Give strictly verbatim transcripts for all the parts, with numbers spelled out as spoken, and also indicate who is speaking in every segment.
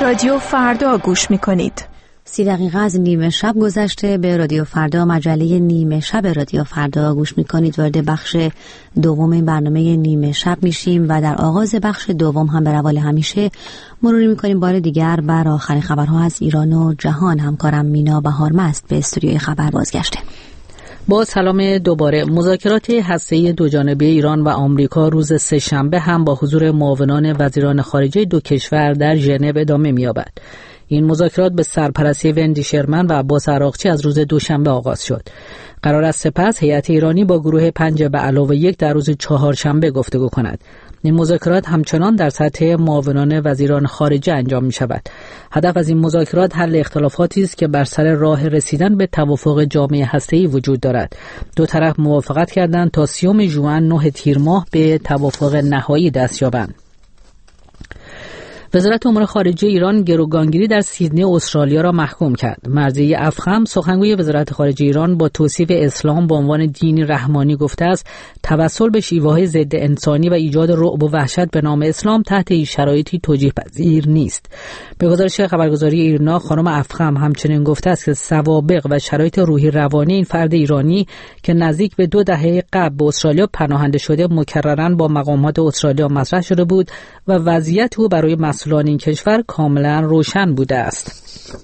Speaker 1: رادیو فردا گوش میکنید.
Speaker 2: سی دقیقه از نیمه شب گذشته. به رادیو فردا، مجله نیمه شب رادیو فردا گوش میکنید. وارد بخش دوم این برنامه نیمه شب میشیم و در آغاز بخش دوم هم به روال همیشه مروری میکنیم بار دیگر بر آخرین خبرها از ایران و جهان. همکارم مینا بهارمست به استودیوی خبر بازگشته.
Speaker 3: با سلام دوباره. مذاکرات هسته‌ای دوجانبه ایران و آمریکا روز سه‌شنبه هم با حضور معاونان وزیران خارجه دو کشور در ژنو ادامه می‌یابد. این مذاکرات به سرپرستی وندی شرمن و عباس عراقچی از روز دوشنبه آغاز شد. قرار است سپس هیئت ایرانی با گروه پنج به علاوه یک در روز چهارشنبه گفتگو کند. این مذاکرات همچنان در سطح معاونان وزیران خارجه انجام می شود. هدف از این مذاکرات حل اختلافاتی است که بر سر راه رسیدن به توافق جامع هسته‌ای وجود دارد. دو طرف موافقت کردند تا سیوم ژوئن نه تیر ماه به توافق نهایی دست یابند. وزارت امور خارجه ایران گروگانگیری در سیدنی استرالیا را محکوم کرد. مرضیه افخم سخنگوی وزارت خارجه ایران با توصیف اسلام به عنوان دینی رحمانی گفته است توسل به شیوه‌های ضد انسانی و ایجاد رعب و وحشت به نام اسلام تحت هیچ شرایطی توجیه پذیر نیست. به گزارش خبرگزاری ایرنا خانم افخم همچنین گفته است که سوابق و شرایط روحی روانی این فرد ایرانی که نزدیک به دو دهه قبل به استرالیا پناهنده شده مکرراً با مقامات استرالیا مطرح شده بود و وضعیت او برای مسئولان این کشور کاملا روشن بوده است.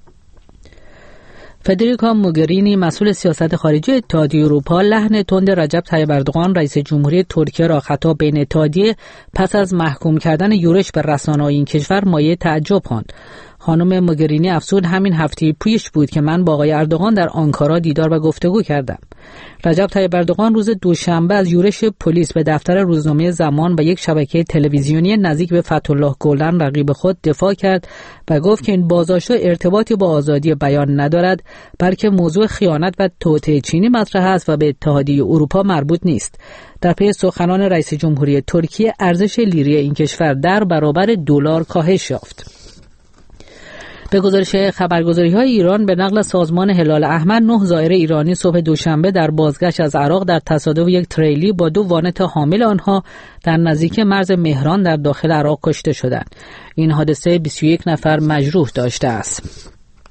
Speaker 3: فدریکا موگرینی مسئول سیاست خارجی اتحادیه اروپا لحن تند رجب طیب اردوغان رئیس جمهوری ترکیه را خطاب بین اتحادیه پس از محکوم کردن یورش به رسانه‌های این کشور مایه تعجب خواند. خانم موگرینی افزود همین هفته پیش بود که من با آقای اردوغان در آنکارا دیدار و گفتگو کردم. رجب طیب اردوغان روز دوشنبه از یورش پلیس به دفتر روزنامه زمان و یک شبکه تلویزیونی نزدیک به فتح‌الله گلن رقیب خود دفاع کرد و گفت که این بازداشت‌ها ارتباطی با آزادی بیان ندارد، بلکه موضوع خیانت و توطئه چینی مطرح است و به اتحادیه اروپا مربوط نیست. در پی سخنان رئیس جمهوری ترکیه ارزش لیری این کشور در برابر دلار کاهش یافت. به گزارش خبرگزاری‌های ایران به نقل سازمان هلال احمر نه زائر ایرانی صبح دوشنبه در بازگشت از عراق در تصادف یک تریلی با دو وانت حامل آنها در نزدیکی مرز مهران در داخل عراق کشته شدند. این حادثه بیست و یک نفر مجروح داشته است.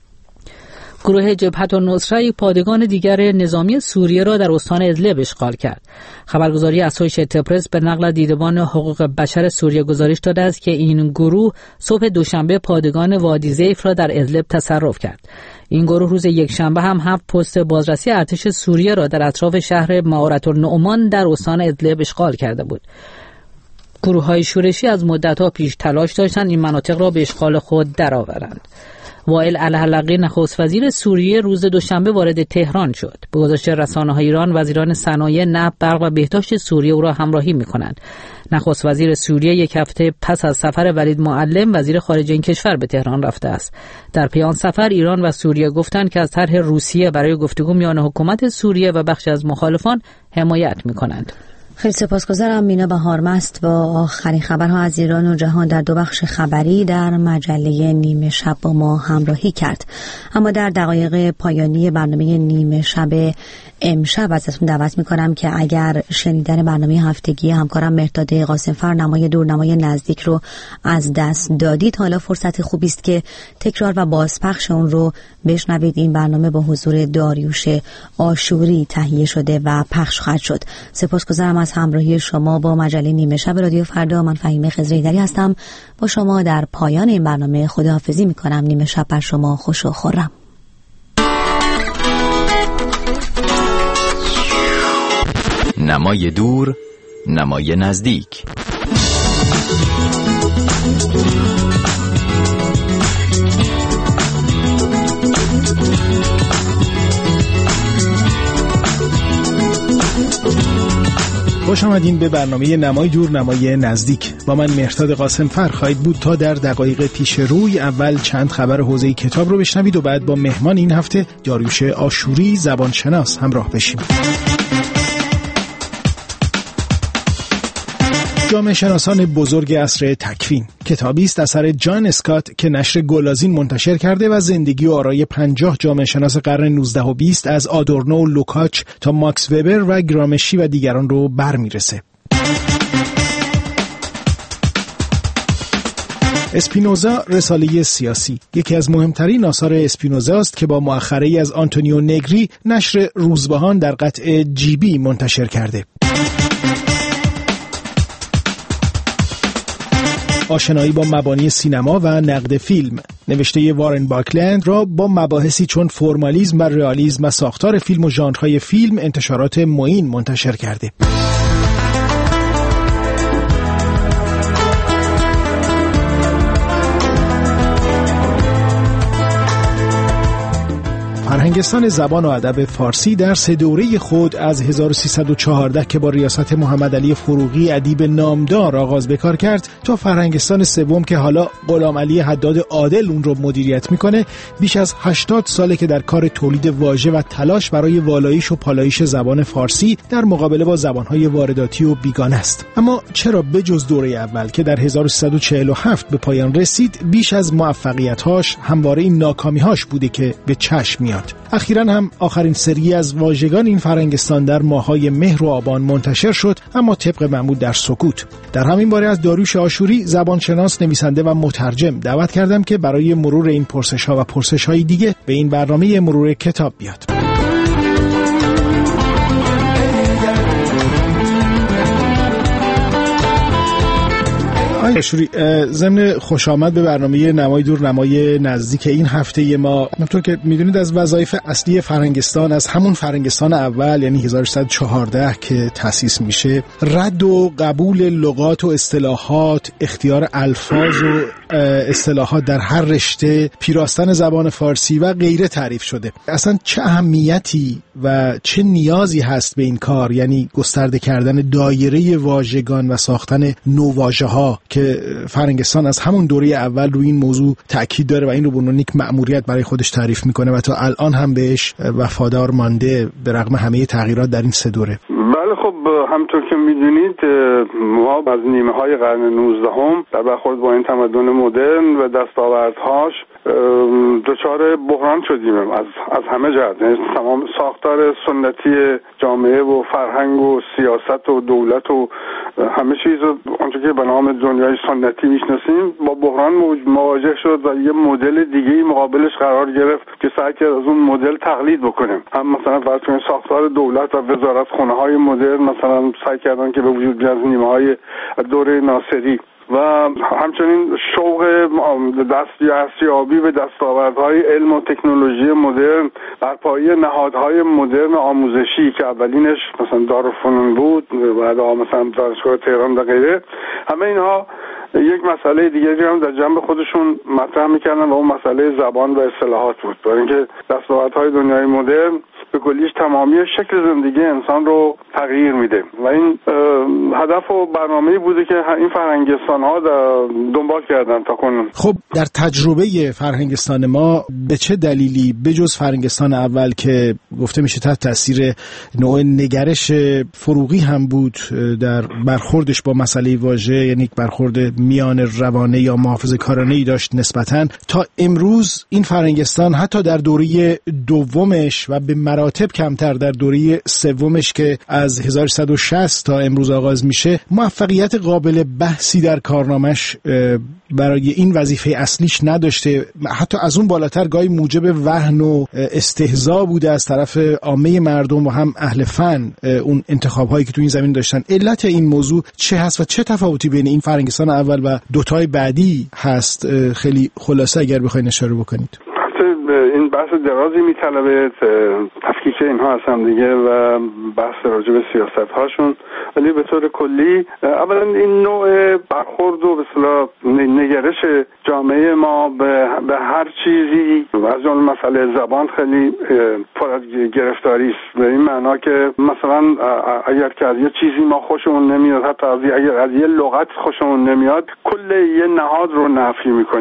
Speaker 3: گروه جبهت النصره پادگان دیگر نظامی سوریه را در استان ادلب اشغال کرد. خبرگزاری اسوشییتد پرس به نقل دیدبان حقوق بشر سوریه گزارش داده است که این گروه صبح دوشنبه پادگان وادی زیف را در ادلب تصرف کرد. این گروه روز یکشنبه هم هفت پست بازرسی ارتش سوریه را در اطراف شهر معارة النعمان در استان ادلب اشغال کرده بود. گروه‌های شورشی از مدت‌ها پیش تلاش داشتند این مناطق را به اشغال خود درآورند. وائل الحلقی نخست وزیر سوریه روز دوشنبه وارد تهران شد. به گزارش رسانه‌های ایران وزیران صنایع، نفت، برق و بهداشت سوریه او را همراهی می‌کنند. نخست وزیر سوریه یک هفته پس از سفر ولید معلم وزیر خارجه این کشور به تهران رفته است. در پی آن سفر ایران و سوریه گفتند که از طرح روسیه برای گفتگو میان حکومت سوریه و بخشی از مخالفان حمایت می‌کنند.
Speaker 2: خیلی سپاسگزارم مینا بهارمست با آخرین خبرها از ایران و جهان در دو بخش خبری در مجله نیمه شب با ما همراهی کرد. اما در دقایق پایانی برنامه نیمه شب امشب ازتون دعوت میکنم که اگر شنیدن برنامه هفتگی همکارم مهرداد قاسمفر نمای دور نمای نزدیک رو از دست دادید، حالا فرصت خوبی است که تکرار و بازپخش اون رو بشنوید. این برنامه با حضور داریوش آشوری تهیه شده و پخش خواهد شد. سپاسگزارم از همراهی شما با مجله نیمه شب رادیو فردا. من فهیمه خضرایی‌دری هستم. با شما در پایان این برنامه خداحافظی میکنم. نیمه شب بر شما خوش و خرم.
Speaker 4: نمای دور، نمای نزدیک.
Speaker 5: خوش آمدین به برنامه نمای دور نمای نزدیک. با من مهرداد قاسمفر خواهید بود تا در دقایق پیش روی. اول چند خبر حوزه کتاب رو بشنوید و بعد با مهمان این هفته داریوش آشوری زبانشناس همراه بشیم. جامعه شناسان بزرگ عصر تکوین کتابی است اثر جان اسکات که نشر گلازین منتشر کرده و زندگی و آرای پنجاه جامعه شناس قرن نوزده و بیست از آدورنو و لوکاچ تا ماکس وبر و گرامشی و دیگران رو برمیرسه. اسپینوزا رساله سیاسی یکی از مهمترین آثار اسپینوزا است که با مؤخره‌ای از آنتونیو نگری نشر روزبهان در قطعه جیبی منتشر کرده. آشنایی با مبانی سینما و نقد فیلم نوشته وارن باکلند را با مباحثی چون فرمالیسم و رئالیسم و ساختار فیلم و ژانرهای فیلم انتشارات معین منتشر کرده. فرهنگستان زبان و ادب فارسی در سه دوره خود از هزار و سیصد و چهارده که با ریاست محمد علی فروغی ادیب نامدار آغاز به کار کرد تا فرهنگستان سوم که حالا غلام علی حداد عادل اون رو مدیریت میکنه، بیش از هشتاد ساله که در کار تولید واژه و تلاش برای والایش و پالایش زبان فارسی در مقابله با زبانهای وارداتی و بیگانه است. اما چرا بجز دوره اول که در هزار و سیصد و چهل و هفت به پایان رسید، بیش از موفقیت‌هاش همواره این ناکامی‌هاش بوده که به چشم میاد؟ اخیراً هم آخرین سری از واژگان این فرهنگستان در ماه‌های مهر و آبان منتشر شد، اما طبق معمول در سکوت. در همین باره از داریوش آشوری، زبانشناس، نویسنده و مترجم دعوت کردم که برای مرور این پرسش‌ها و پرسش‌های دیگه به این برنامه مرور کتاب بیاد. آشوری، ضمن خوش آمد به برنامه نمای دور نمای نزدیک این هفته ما. همونطور که میدونید از وظایف اصلی فرهنگستان از همون فرهنگستان اول یعنی هزار و سیصد و چهارده که تأسیس میشه، رد و قبول لغات و اصطلاحات، اختیار الفاظ و اصطلاحات در هر رشته، پیراستن زبان فارسی و غیره تعریف شده. اصلا چه اهمیتی و چه نیازی هست به این کار، یعنی گسترده کردن دایره واژگان و ساختن نوواژه‌ها که فرهنگستان از همون دوره اول روی این موضوع تأکید داره و این رو به عنوان یک مأموریت برای خودش تعریف میکنه و تا الان هم بهش وفادار مانده به رغم همه تغییرات در این سه دوره.
Speaker 6: بله، خب همطور که میدونید ما از نیمه های قرن نوزدهم در برخورد با این تمدن مدرن و دستاوردهاش دچار بحران شدیم از از همه جهت. تمام ساختار سنتی جامعه و فرهنگ و سیاست و دولت و همه چیز اونچه که به نام دنیای سنتی میشناسیم با بحران مواجه شد و یه مدل دیگه‌ای مقابلش قرار گرفت که سعی کرد از اون مدل تقلید بکنیم. هم مثلا فرض کنید ساختار دولت و وزارتخونه‌های مدرن مثلا سعی کردن که به وجود بیاد نیمه‌های دوره ناصری و همچنین شوق دستیابی به دستاوردهای علم و تکنولوژی مدرن بر پایه نهادهای مدرن آموزشی که اولینش مثلا دارالفنون بود، بعد مثلا دانشگاه تهران و غیره، همه اینها یک مسئله دیگری هم در جنب خودشون مطرح میکردن و اون مسئله زبان و اصطلاحات بود، برای اینکه دستاوردهای دنیای مدرن به کلیش تمامی شکل زندگی انسان رو تغییر میده و این هدف و برنامه‌ای بوده که این فرهنگستان‌ها دنبال کردن تا کنون.
Speaker 5: خب در تجربه فرهنگستان ما به چه دلیلی بجز فرهنگستان اول که گفته میشه تحت تاثیر نوع نگرش فروغی هم بود در برخوردش با مسئله واژه، یعنی برخورد میان روانه یا محافظه‌کارانه‌ای داشت نسبتاً، تا امروز این فرهنگستان حتی در دوره دومش و به مراتب کمتر در دوره سومش که از هزار و سیصد و شصت تا امروز آغاز میشه، موفقیت قابل بحثی در کارنامش برای این وظیفه اصلیش نداشته. حتی از اون بالاتر گاهی موجب وهن و استهزاء بوده از طرف عامه مردم و هم اهل فن اون انتخاب‌هایی که تو این زمین داشتن. علت این موضوع چه هست و چه تفاوتی بین این فرهنگستان اول و دوتای بعدی هست؟ خیلی خلاصه اگر بخواید اشاره بکنید.
Speaker 6: این بحث درازی میطلبه تفکیک اینها از هم دیگه و بحث راجع به سیاست هاشون، ولی به طور کلی اولا این نوع برخورد و به اصطلاح نگرش جامعه ما به, به هر چیزی از جمله مسئله زبان خیلی پر از گرفتاری است، به این معنا که مثلا اگر که از یه چیزی ما خوشمون نمیاد، حتی از اگر از یه لغت خوشمون نمیاد، کل یه نهاد رو نفی میکنیم.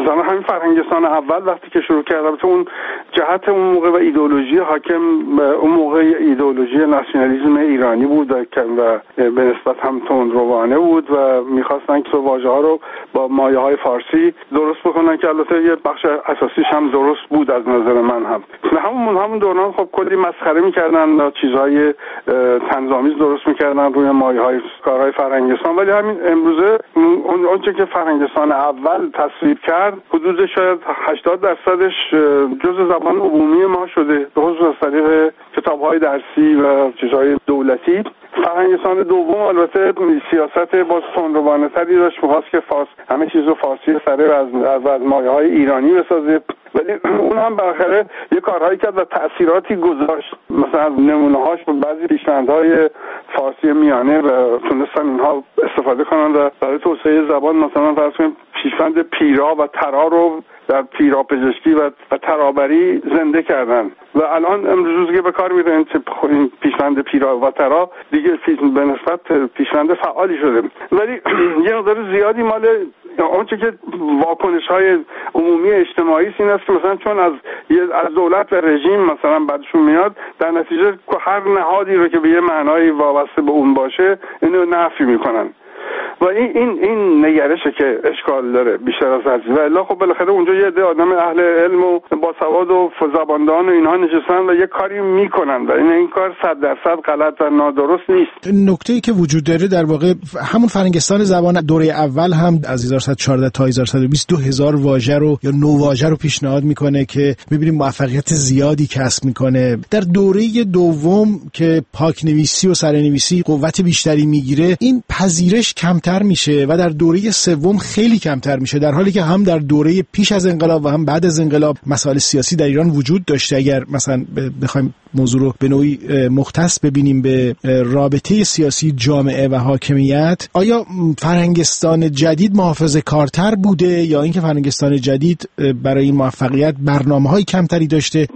Speaker 6: مثلا همین فرهنگستان اول وقتی که شروع کردم تو اون جهت اون موقع و ایدئولوژی حاکم اون موقع ایدئولوژی ناسیونالیسم ایرانی بود و به نسبت هم تندروانه بود و میخواستن که واژه ها رو با مایه های فارسی درست بکنن که البته یه بخش اساسیش هم درست بود از نظر من هم. همون همون دوران خب کلی مسخره میکردن، چیزهای طنزآمیز درست میکردن روی مایه های کارهای فرهنگستان، ولی همین امروزه اون اونچه که فرهنگستان اول تصویب کرد حدود شاید هشتاد درصدش جزء زبان عمومی ما شده، به خصوص از طریق کتاب‌های درسی و چیزهای دولتی. فرهنگستان دوم البته سیاست باز تندروانه تری داشت، می‌خواست که فارس همه چیز رو فارسی سره از از, از مایه‌های ایرانی بسازه، ولی اون هم بالاخره یه کارهایی کرد و تأثیراتی گذاشت. مثلا از نمونه‌هاش بعضی پیشنهادهای فارسی میانه و تونستن اینها استفاده کنن و برای توسعه زبان مثلا فرض کنید پیشوند پیرا و ترا رو در پیراپزشکی و, و ترابری زنده کردن و الان امروز که به کار میبرن این پیشوند پیرا و ترا دیگه به نسبت پیشوند فعالی شده، ولی یه مقدار زیادی مال اونچه که واکنش‌های عمومی اجتماعی این است که مثلا چون از از دولت و رژیم مثلا بعدشون میاد، در نتیجه هر نهادی رو که به یه معنایی وابسته به اون باشه اینو نفی میکنن و این این این نگرشه که اشکال داره بیشتر از هر چیز. و الا خب بالاخره اونجا یه عده آدم اهل علم و باسواد و زباندان و اینها نشستن و یه کاری میکنن و این این کار صد درصد غلط و نادرست نیست.
Speaker 5: نکته‌ای که وجود داره در واقع همون فرهنگستان زبان دوره اول هم از هزار و صد و چهارده تا هزار و صد و بیست دو هزار واژه رو یا نوواژه رو پیشنهاد میکنه که میبینیم موفقیت زیادی کسب میکنه. در دوره دوم که پاک‌نویسی و سرنویسی قوت بیشتری میگیره، این پذیرش کمتر میشه و در دوره سوم خیلی کمتر میشه، در حالی که هم در دوره پیش از انقلاب و هم بعد از انقلاب مسائل سیاسی در ایران وجود داشته. اگر مثلا بخوایم موضوع رو به نوعی مختص ببینیم به رابطه سیاسی جامعه و حاکمیت، آیا فرهنگستان جدید محافظه کارتر بوده یا اینکه فرهنگستان جدید برای این موفقیت برنامه‌های کمتری داشته؟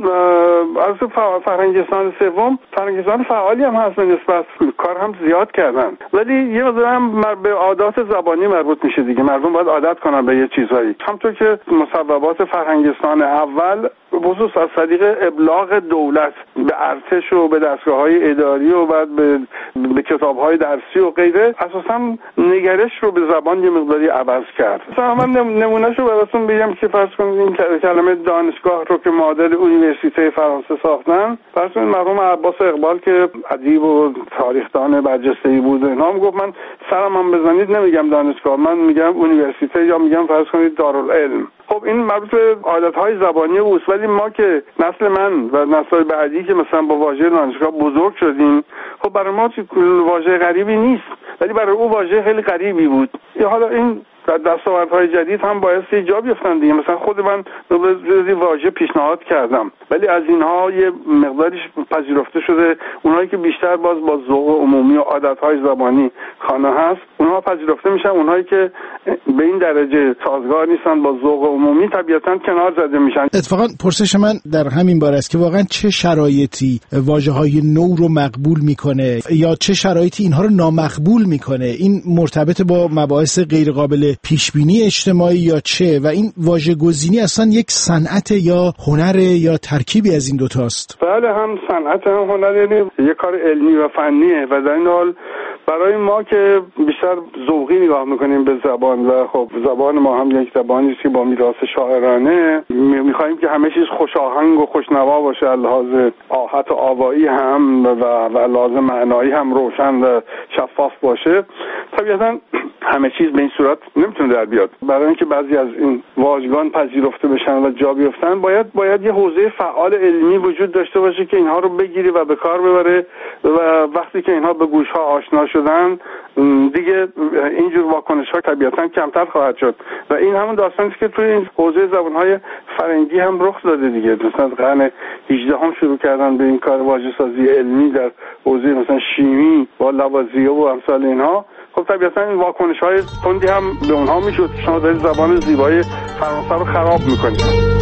Speaker 6: از فرهنگستان سوم فرهنگستان فعالی هم هست، نسبت کار هم زیاد کردن، ولی یه مقدار هم به عادات زبانی مربوط میشه دیگه. مردم باید عادت کنن به یه چیزایی، همونطور که مصوبات فرهنگستان اول خصوص از طریق ابلاغ دولت به ارتش و به دستگاه‌های اداری و بعد به به کتاب‌های درسی و غیره اساساً نگرش رو به زبان یه مقداری عوض کرد. مثلا من نمونهشو براتون بگم که فرض کنید این کلمه دانشگاه رو که معادل یونیورسیته فرانسه ساختن، فرض کنید مرحوم عباس اقبال که ادیب و تاریخدان برجسته‌ای بود، اینا میگفت من سرم هم بزنید نمیگم دانشگاه، من میگم یونیورسیته یا میگم فرض کنید دارالعلم. خب این مربوط به عادت‌های زبانی اوست، ولی ما که نسل من و نسل بعدی که مثلا با واژه دانشگاه بزرگ شدیم، خب برای ما واژه غریبی نیست، ولی برای او واژه خیلی غریبی بود. یا حالا این دستاوردهای جدید هم باعث جا بیفتن دیگه. مثلا خود من روزی واژه پیشنهاد کردم، ولی از اینها یه مقداریش پذیرفته شده. اونهایی که بیشتر باز با ذوق عمومی و عادتهای زبانی خانه هست، اونها پذیرفته میشن. اونهایی که به این درجه سازگار نیستن با ذوق عمومی طبیعتاً کنار زده میشن.
Speaker 5: اتفاقا پرسش من در همین باره است که واقعا چه شرایطی واژه‌های نو رو مقبول میکنه یا چه شرایطی اینها رو نامقبول میکنه؟ این مرتبط با مباحث غیر قابل پیش بینی اجتماعی یا چه؟ و این واژه‌گزینی اصلا یک صنعت یا هنر یا ترکیبی از این دو تاست؟
Speaker 6: بله، هم صنعت هم هنر، یعنی یک کار علمی و فنیه و در این حال برای ما که بیشتر ذوقی نگاه میکنیم به زبان و خب زبان ما هم یک زبانی است که با میراث شاعرانه، میخوایم که همه چیز خوش آهنگ و خوشنوا باشه، از لحاظ آحت و آوایی هم و و لحاظ معنایی هم روشن و شفاف باشه. طبیعتا همه چیز به این صورت نمیتونه در بیاد. برای اینکه بعضی از این واژگان پذیرفته بشن و جا بیفتن، باید باید یه حوزه فعال علمی وجود داشته باشه که اینها رو بگیری و به کار ببره و وقتی که اینها به گوش‌ها آشنا شدن دیگه اینجور واکنش‌ها طبیعتاً کمتر خواهد شد و این همون داستانی است که توی این حوزه زبان‌های فرنگی هم رخ داده دیگه. مثلا قرن هجدهم شروع کردن به این کار واژه‌سازی علمی در حوزه مثلا شیمی با لوازیه و امثال اینها. خب طبیعتاً این واکنش‌های تندی هم به اونها میشد. شما دارید زبان زیبای فرانسه رو خراب می‌کنید.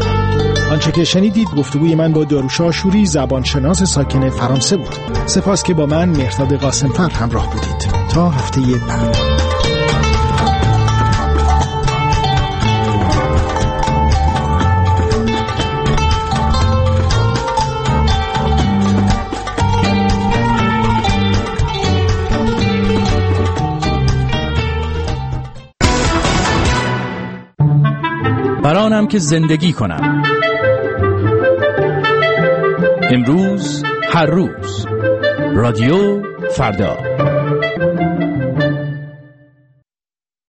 Speaker 5: آنچه که شنیدید گفتگوی من با داروش آشوری، زبانشناس ساکن فرانسه بود. سپاس که با من مهرداد قاسم‌فر همراه بودید. تا هفته بعد.
Speaker 7: برانم که زندگی کنم. امروز، هر روز. رادیو فردا.